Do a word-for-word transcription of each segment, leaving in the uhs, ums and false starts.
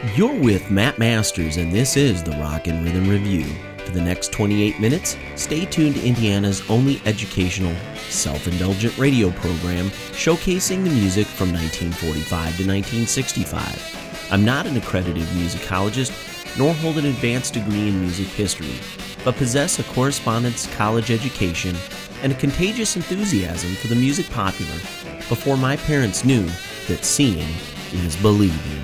You're with Matt Masters, and this is the Rock and Rhythm Review. For the next twenty-eight minutes, stay tuned to Indiana's only educational, self-indulgent radio program showcasing the music from nineteen forty-five to nineteen sixty-five. I'm not an accredited musicologist, nor hold an advanced degree in music history, but possess a correspondence college education and a contagious enthusiasm for the music popular before my parents knew that seeing is believing.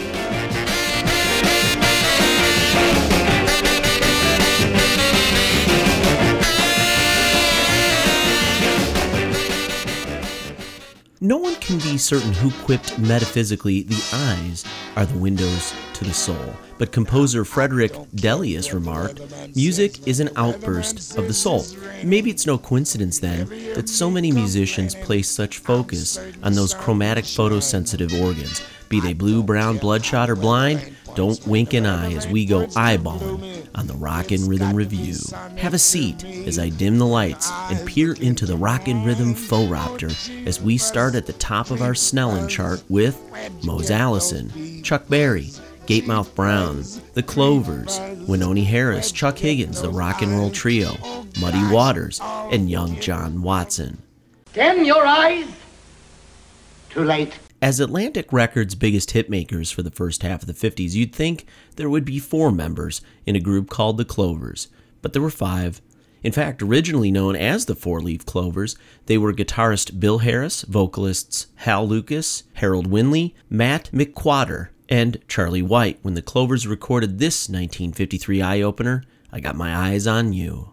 No one can be certain who quipped metaphysically, the eyes are the windows to the soul. But composer Frederick Delius remarked, music is an outburst of the soul. Maybe it's no coincidence then that so many musicians place such focus on those chromatic photosensitive organs. Be they blue, brown, bloodshot, or blind, don't wink an eye as we go eyeballing on the Rock and Rhythm Review. Have a seat as I dim the lights and peer into the Rock and Rhythm Phoropter as we start at the top of our Snellen chart with Mose Allison, Chuck Berry, Gatemouth Brown, The Clovers, Wynonie Harris, Chuck Higgins, the Rock and Roll Trio, Muddy Waters, and Young John Watson. Dim your eyes. Too late. As Atlantic Records' biggest hitmakers for the first half of the fifties, you'd think there would be four members in a group called the Clovers, but there were five. In fact, originally known as the Four Leaf Clovers, they were guitarist Bill Harris, vocalists Hal Lucas, Harold Winley, Matt McQuarter, and Charlie White when the Clovers recorded this nineteen fifty-three eye-opener, I Got My Eyes on You.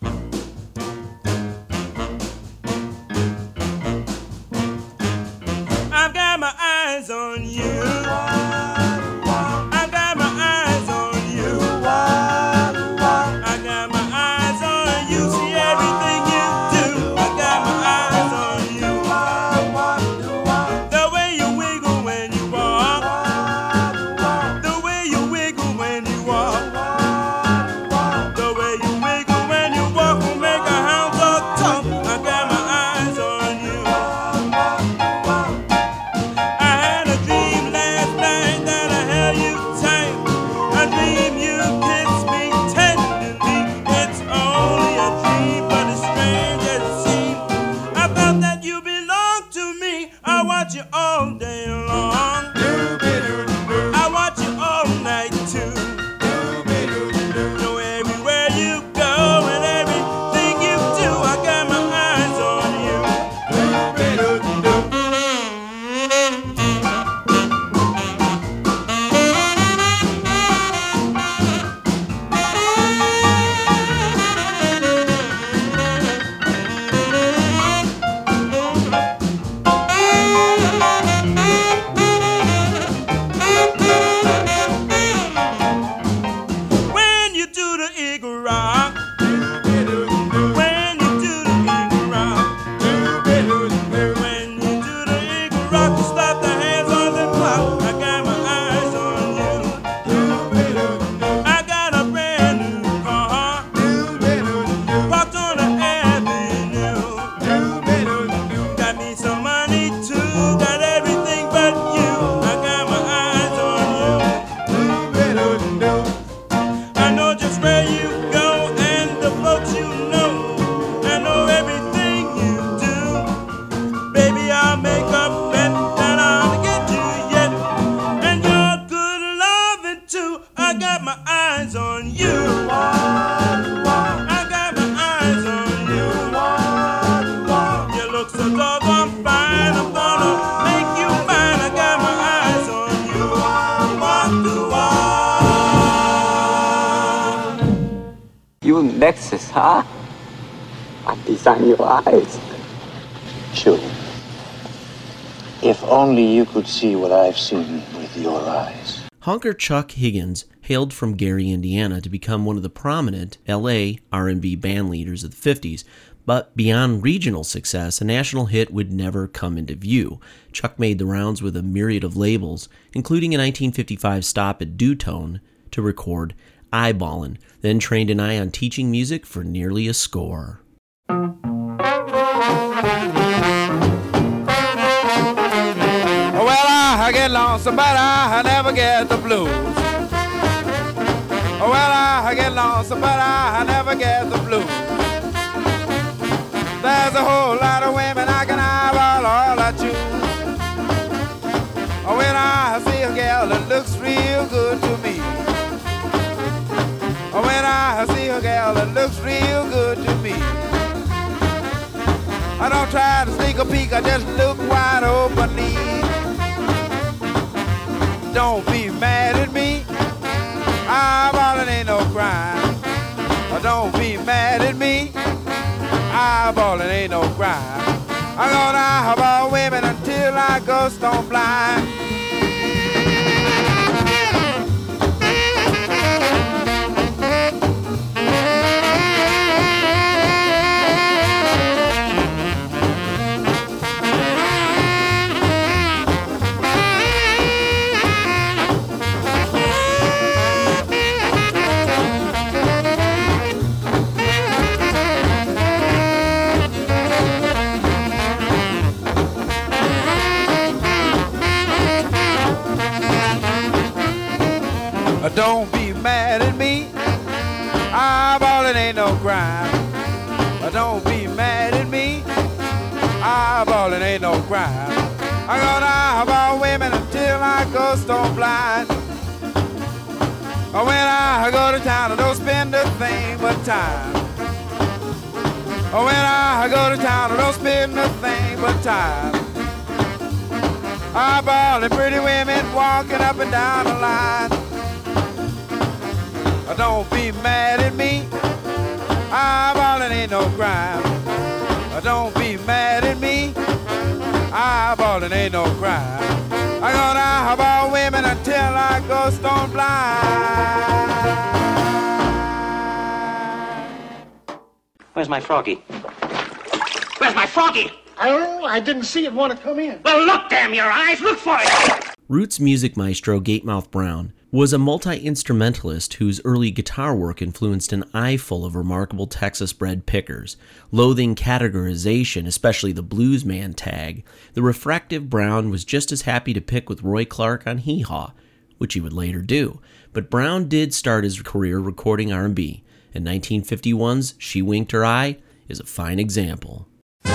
I've got my eyes on you. I got my eyes on you. I got my eyes on you. See everything you do. I got my eyes on you. The way you wiggle when you walk. The way you wiggle when you walk. The way you wiggle when you walk will make a hound dog talk. I got my eyes on you. I had a dream last night that I held you tight. A dream you kissed me tenderly. It's only a dream, but it's strange as it seems. I felt that you belonged to me. I watch you all day long. I watch you all night too. Know everywhere you go and everything you do. I got my eyes on you. When you do the eagle rock. When you do the eagle rock. When you do the eagle rock, you stop the hands on the clock. I got my eyes on you. I got a brand new car. Parked on the avenue. Got me some money too. Got everything but you. I got my eyes on you. I know just where you go and the folks you know. I know everything you do. Baby, I'll make a bet that I'll get you yet. And you're good loving too. I got my eyes on you. I got my eyes on you. You look so doggone fine. I'm gonna make you mine. I got my eyes on you. Walk the walk. You Nexus, huh? I design your eyes. Sure. If only you could see what I've seen with your eyes. Honker Chuck Higgins hailed from Gary, Indiana to become one of the prominent L A R and B band leaders of the fifties, but beyond regional success, a national hit would never come into view. Chuck made the rounds with a myriad of labels, including a nineteen fifty-five stop at Dutone to record Eyeballin', then trained an eye on teaching music for nearly a score. Well, I I get lonesome, but I never get the blues. Well, I get lonesome, but I never get the blues. There's a whole lot of women I can eyeball all I choose. When I see a girl that looks real good to me. When I see a girl that looks real good to me. I don't try to sneak a peek, I just look wide openly. Don't be mad at me, eyeballing ain't no crime. Don't be mad at me, eyeballing ain't no crime. I'm gonna eyeball women until I go stone blind. Don't be mad at me, eyeballing ain't no crime. Don't be mad at me, eyeballing ain't no crime. I'm gonna eyeball women until I go stone blind. When I go to town, I don't spend a thing but time. When I go to town, I don't spend a thing but time. Eyeballing pretty women walking up and down the line. Don't be mad at me, eyeballing ain't no crime. Don't be mad at me, eyeballing ain't no crime. I'm gonna eyeball women until I go stone blind. Where's my froggy? Where's my froggy? I don't know. I didn't see it want to come in. Well, look, damn your eyes. Look for it. Roots music maestro Gatemouth Brown was a multi-instrumentalist whose early guitar work influenced an eyeful of remarkable Texas-bred pickers. Loathing categorization, especially the bluesman tag, the refractive Brown was just as happy to pick with Roy Clark on Hee Haw, which he would later do. But Brown did start his career recording R and B, and nineteen fifty-one's She Winked Her Eye is a fine example.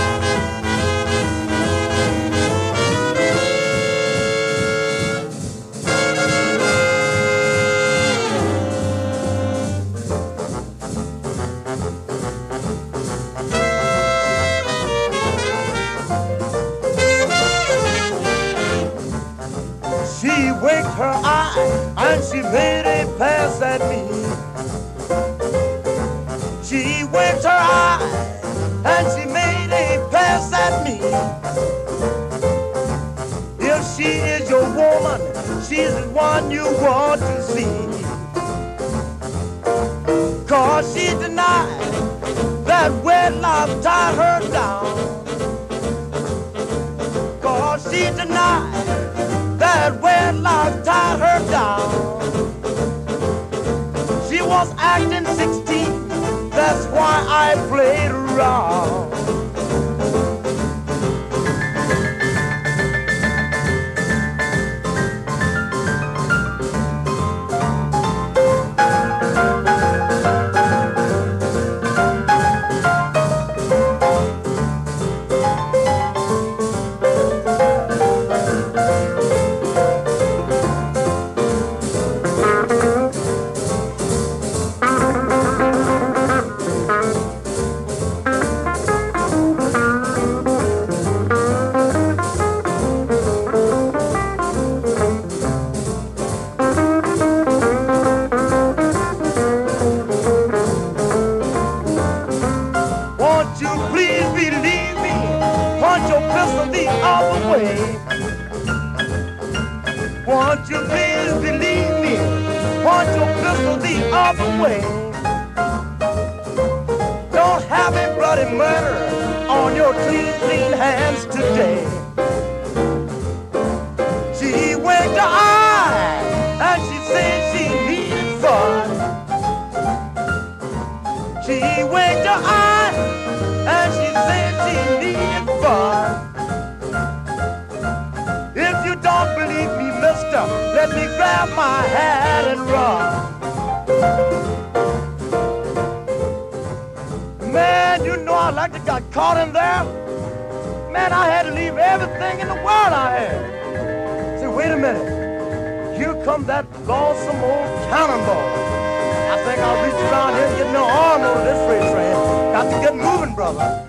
She winked her eye and she made a pass at me. She winked her eye and she made a pass at me. If she is your woman, she's the one you want to see. Cause she denied that wedlock tied her down. Cause she denied that wedlock tied her down. She was acting sixteen, that's why I played around. If you don't believe let me grab my hat and run. Man, you know I like to got caught in there. Man, I had to leave everything in the world I had. Say, wait a minute. Here come that lonesome old cannonball. I think I'll reach around here and get no arm over this freight train. Got to get moving, brother.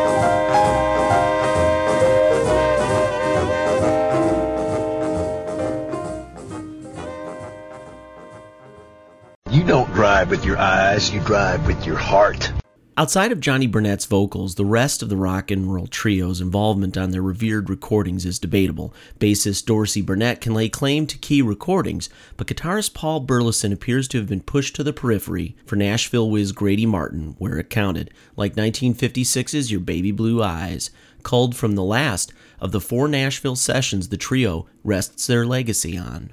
You don't drive with your eyes, you drive with your heart. Outside of Johnny Burnett's vocals, the rest of the rock and roll trio's involvement on their revered recordings is debatable. Bassist Dorsey Burnett can lay claim to key recordings, but guitarist Paul Burleson appears to have been pushed to the periphery for Nashville whiz Grady Martin, where it counted, like nineteen fifty-six's Your Baby Blue Eyes. Culled from the last of the four Nashville sessions the trio rests their legacy on.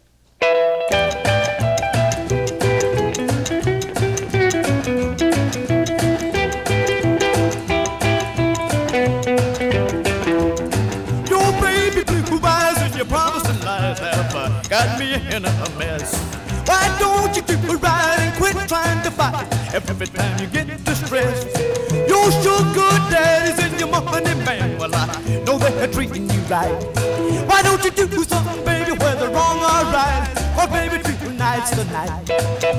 Got me in a mess. Why don't you keep it right and quit trying to fight every time you get distressed? Your sugar daddies and your money man, well, I know they're treating you right. Why don't you do something, baby, whether wrong or right? Or baby, treat you nice tonight.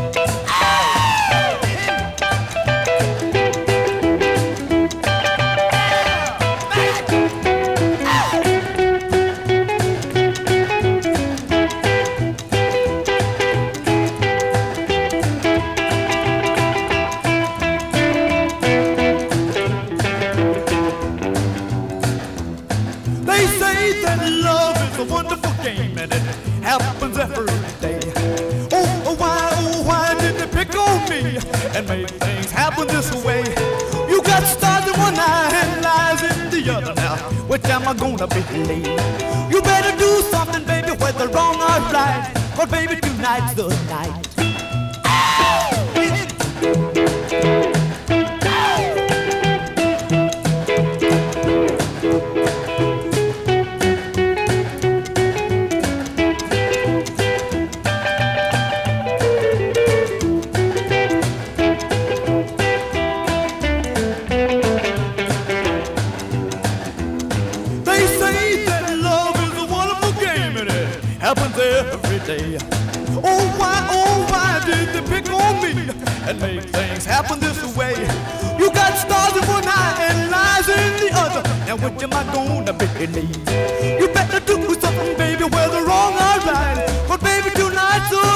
Happens every day. Oh, oh, why, oh, why did they pick on me and make things happen this way? You got stars in one eye and lies in the other now. Which am I gonna believe? You better do something, baby, whether wrong or right. But baby, tonight's the night. Every day. Oh why, oh why did they pick on me and make things happen this way? You got stars in one eye and lies in the other. Now what am I gonna believe? You better do something, baby, whether wrong or right. But baby, tonight's the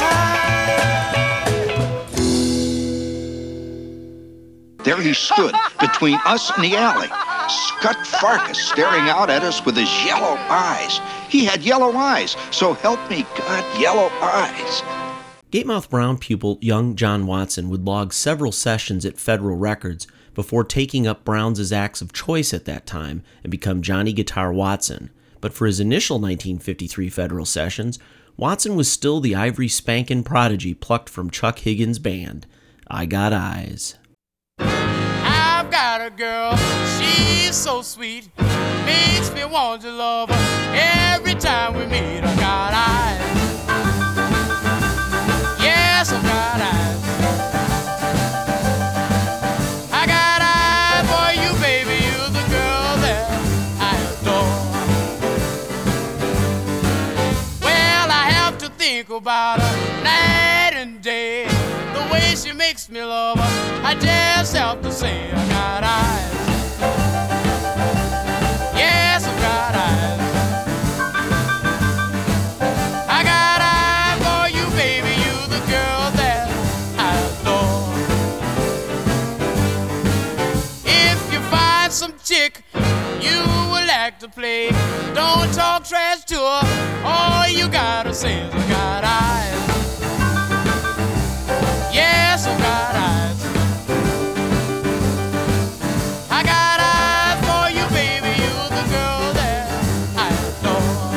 night. There he stood between us and the alley, Scut Farkas staring out at us with his yellow eyes. He had yellow eyes, so help me God, yellow eyes. Gatemouth Brown pupil young John Watson would log several sessions at Federal Records before taking up Brown's acts of choice at that time and become Johnny Guitar Watson. But for his initial nineteen fifty-three Federal sessions, Watson was still the ivory spankin' prodigy plucked from Chuck Higgins' band, I Got Eyes. I've got a girl, she's so sweet, makes me want to love her every time we meet. I got eyes, yes, I got eyes. I got eyes for you, baby, you're the girl that I adore. Well, I have to think about her night and day, the way she makes me love her, I just have to say I got eyes. Yes, I've got eyes. I got eyes for you, baby, you the girl that I adore. If you find some chick you would like to play, don't talk trash to her, all you gotta say is I got eyes. Yes, I've got eyes. I got eyes for you, baby, you're the girl that I adore.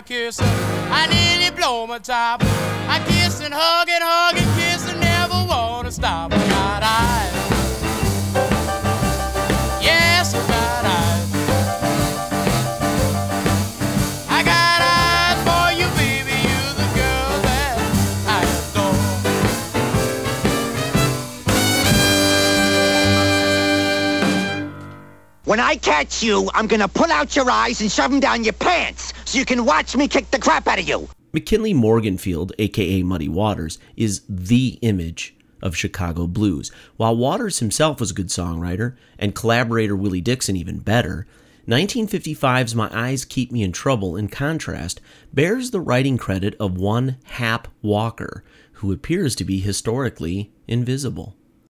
my kiss. I nearly blow my top. I kiss and hug and hug and kiss and never wanna stop. I got eyes. Yes, I got eyes. I got eyes for you, baby. You're the girl that I adore. When I catch you, I'm gonna pull out your eyes and shove them down your pants so you can watch me kick the crap out of you. McKinley Morganfield, aka Muddy Waters, is the image of Chicago blues. While Waters himself was a good songwriter, and collaborator Willie Dixon even better, nineteen fifty-five's My Eyes Keep Me in Trouble, in contrast, bears the writing credit of one Hap Walker, who appears to be historically invisible.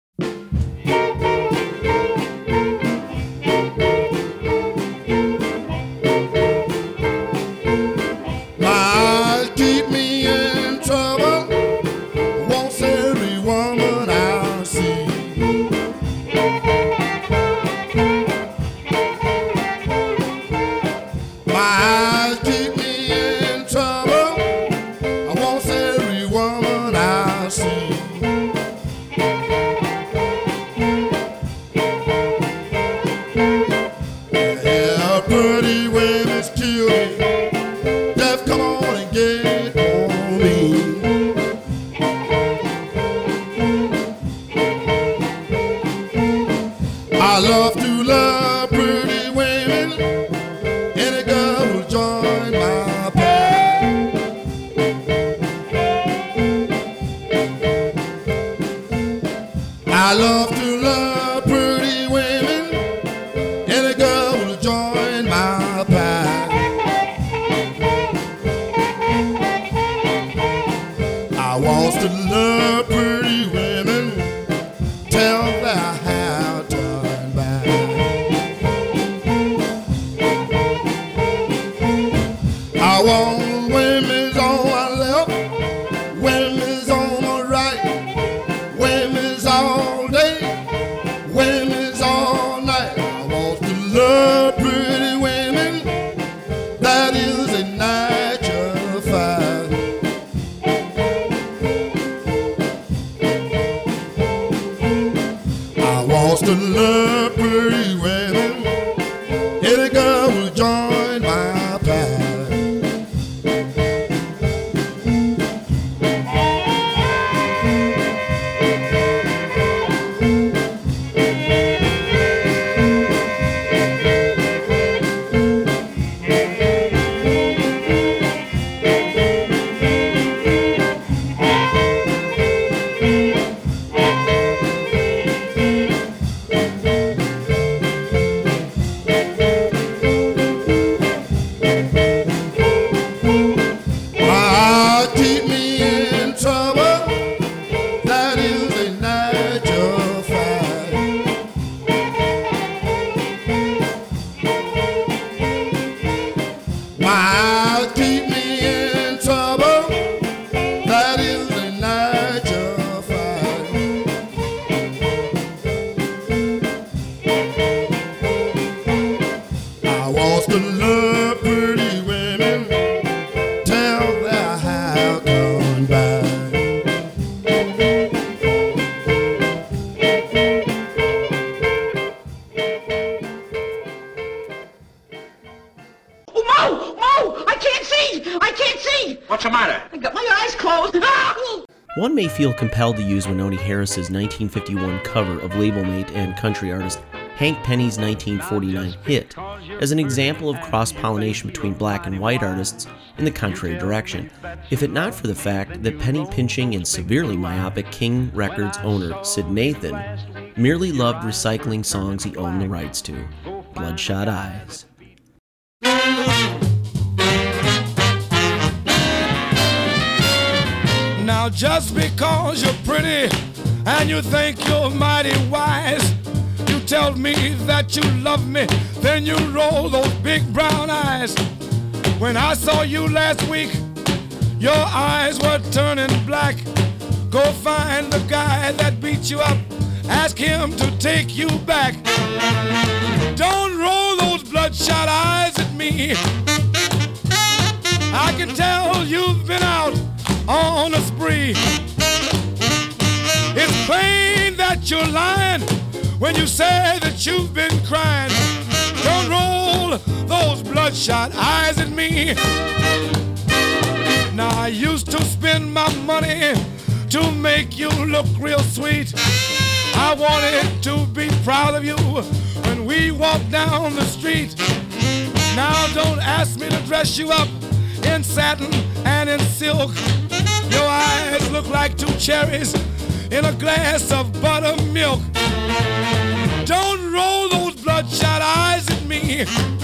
One may feel compelled to use Wynonie Harris's nineteen fifty-one cover of labelmate and country artist Hank Penny's nineteen forty-nine hit as an example of cross-pollination between black and white artists in the contrary direction, if it not for the fact that penny-pinching and severely myopic King Records owner Sid Nathan merely loved recycling songs he owned the rights to. Bloodshot Eyes. Now just because you're pretty and you think you're mighty wise, you tell me that you love me, then you roll those big brown eyes. When I saw you last week, your eyes were turning black. Go find the guy that beat you up, ask him to take you back. Don't roll those bloodshot eyes at me. on a spree. It's plain that you're lying when you say that you've been crying. Don't roll those bloodshot eyes at me. Now I used to spend my money to make you look real sweet. I wanted to be proud of you when we walk down the street. Now don't ask me to dress you up in satin and in silk. Your eyes look like two cherries in a glass of buttermilk. Don't roll those bloodshot eyes at me.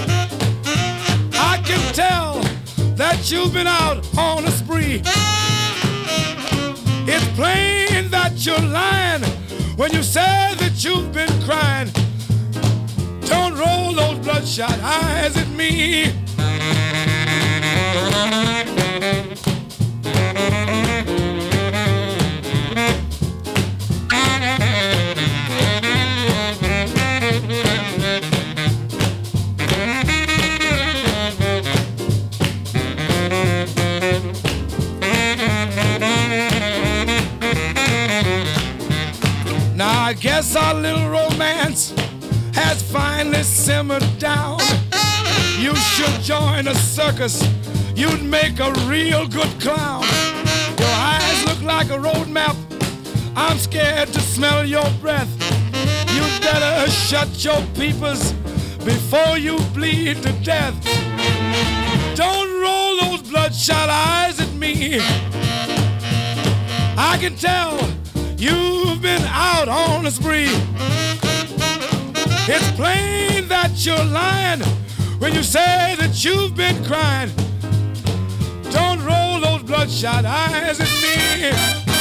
I can tell that you've been out on a spree. It's plain that you're lying when you say that you've been crying. Don't roll those bloodshot eyes at me. Now I guess our little romance has finally simmered down. You should join a circus. You'd make a real good clown. Your eyes look like a road map. I'm scared to smell your breath. You'd better shut your peepers before you bleed to death. Don't roll those bloodshot eyes at me. I can tell you've been out on a spree. It's plain that you're lying when you say that you've been crying. Don't roll those bloodshot eyes at me.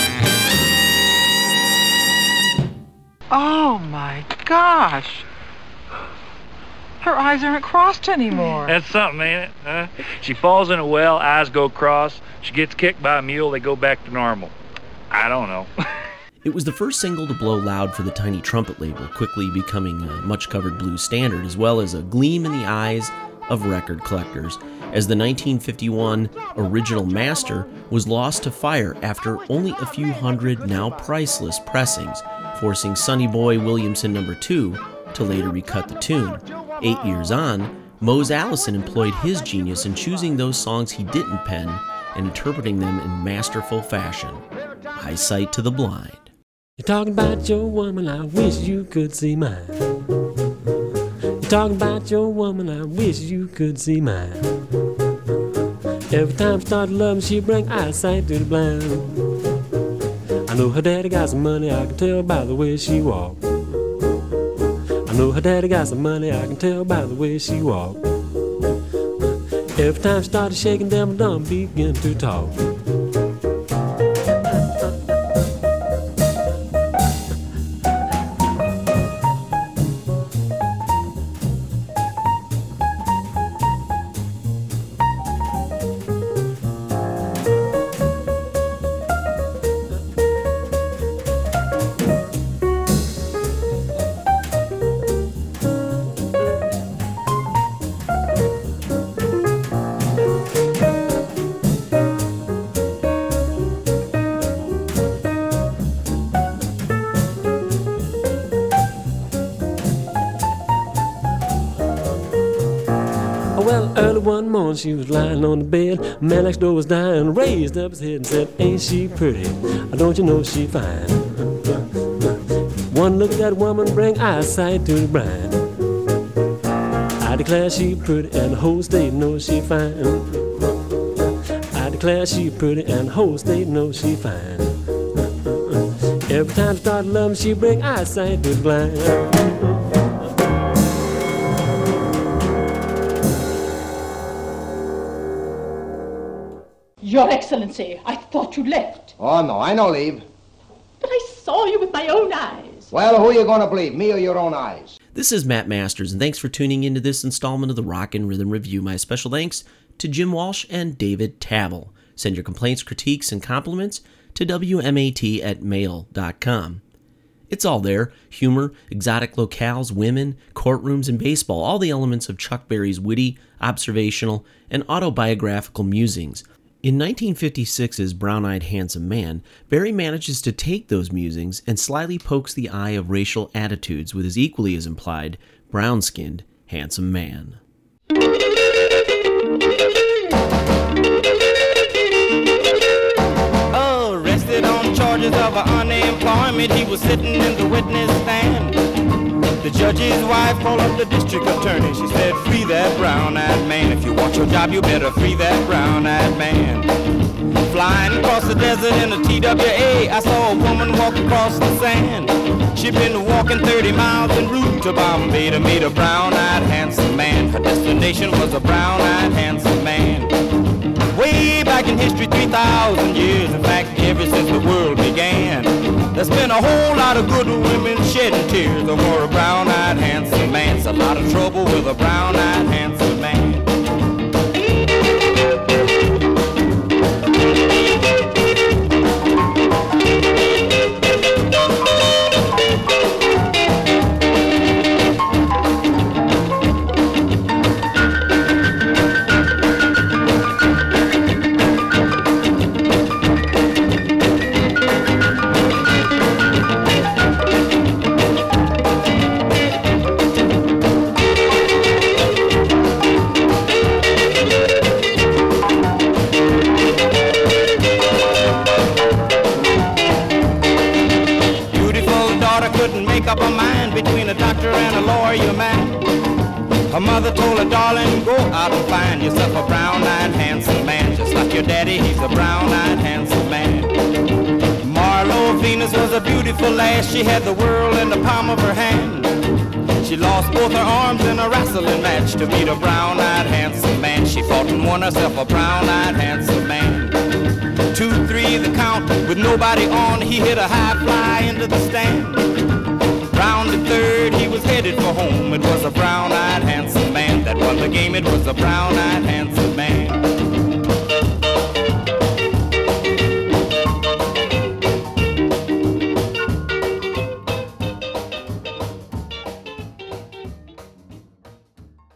Oh my gosh. Her eyes aren't crossed anymore. That's something, ain't it? Huh? She falls in a well, eyes go cross. She gets kicked by a mule, they go back to normal. I don't know. It was the first single to blow loud for the Tiny Trumpet label, quickly becoming a much-covered blues standard, as well as a gleam in the eyes of record collectors, as the nineteen fifty-one original master was lost to fire after only a few hundred now priceless pressings, forcing Sonny Boy Williamson number two to later recut the tune. Eight years on, Mose Allison employed his genius in choosing those songs he didn't pen and interpreting them in masterful fashion. Eyesight to the blind. You're talking about your woman, I wish you could see mine. You're talking about your woman, I wish you could see mine. Every time she started loving, she bring eyesight to the blind. I know her daddy got some money, I can tell by the way she walk. I know her daddy got some money, I can tell by the way she walk. Every time she started shaking, them dumb begin to talk. She was lying on the bed, a man next door was dying, raised up his head and said, ain't she pretty? Don't you know she fine? One look at that woman bring eyesight to the bride. I declare she pretty and the whole state knows she fine. I declare she pretty and the whole state knows she fine. Every time she started loving, she bring eyesight to the blind. Your Excellency, I thought you left. Oh, no, I no leave. But I saw you with my own eyes. Well, who you gonna believe, me or your own eyes? This is Matt Masters, and thanks for tuning into this installment of the Rockin' Rhythm Review. My special thanks to Jim Walsh and David Tavel. Send your complaints, critiques, and compliments to W M A T at mail dot com. It's all there. Humor, exotic locales, women, courtrooms, and baseball. All the elements of Chuck Berry's witty, observational, and autobiographical musings. In nineteen fifty-six's Brown-Eyed Handsome Man, Barry manages to take those musings and slyly pokes the eye of racial attitudes with his equally as implied brown-skinned handsome man. Arrested on charges of unemployment, he was sitting in the witness stand. The judge's wife called up the district attorney. She said, free that brown-eyed man. If you want your job, you better free that brown-eyed man. Flying across the desert in a T W A, I saw a woman walk across the sand. She'd been walking thirty miles en route to Bombay to meet a brown-eyed handsome man. Her destination was a brown-eyed handsome man. Way back in history, three thousand years, in fact, ever since the world began, there's been a whole lot of good women shedding tears over a brown-eyed handsome man. It's a lot of trouble with a brown-eyed handsome man. Up a mind between a doctor and a lawyer man. Her mother told her, darling, go out and find yourself a brown-eyed handsome man. Just like your daddy, he's a brown-eyed handsome man. Marlo Venus was a beautiful lass. She had the world in the palm of her hand. She lost both her arms in a wrestling match to meet a brown-eyed handsome man. She fought and won herself a brown-eyed handsome man. Two, three, the count, with nobody on, he hit a high fly into the stand. Rounded third, he was headed for home. It was a brown-eyed handsome man that won the game. It was a brown-eyed